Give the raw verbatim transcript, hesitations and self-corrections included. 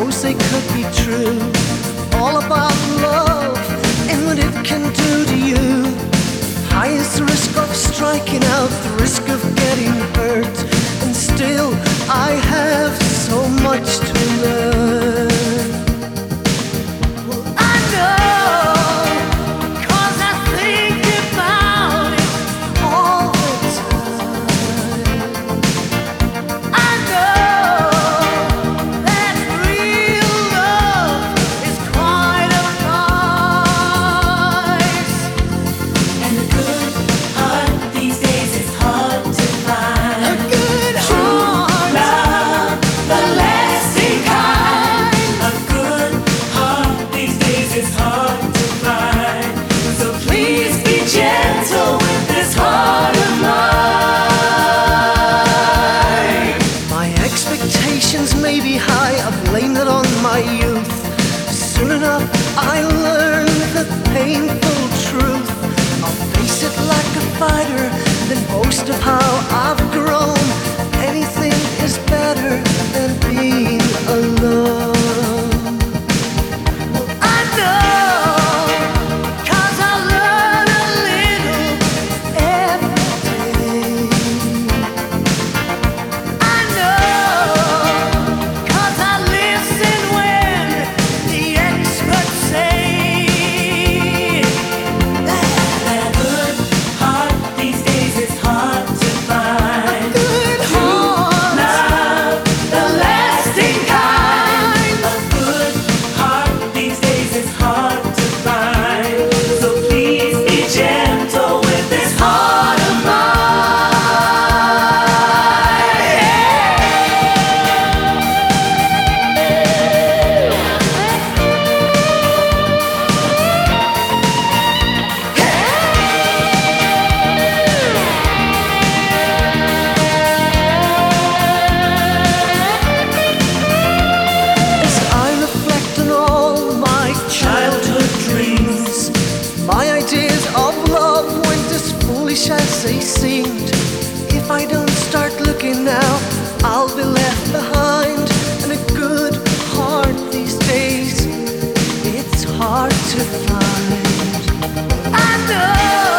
suppose they could be true. All about love and what it can do to you. High is the risk of striking out, the risk of getting hurt, and still I have so much to learn. Well, I know, 'cause I think about it all the time. I know that real love is quite a price. And a good heart these days is hard to find. A good heart, Love, the lasting kind. A good heart these days is hard to find. So please be gentle with this heart of mine. my expectations may be high, I blame it on my youth. Soon enough I learn the painful truth. I'll face it like a fighter, then boast of how I've grown. Anything is better than being alone. Well, I know, 'cause I learn a little every day. I know, 'cause I listen when the experts say that And a good heart these days is hard to find. good heart, Love, the lasting kind. A good heart these days is hard to find. So please be gentle with this heart of as I reflect on all my childhood dreams, my ideas of love weren't as foolish as they seemed. If I don't start looking now, I'll be left behind. And a good heart these days, it's hard to find. I know.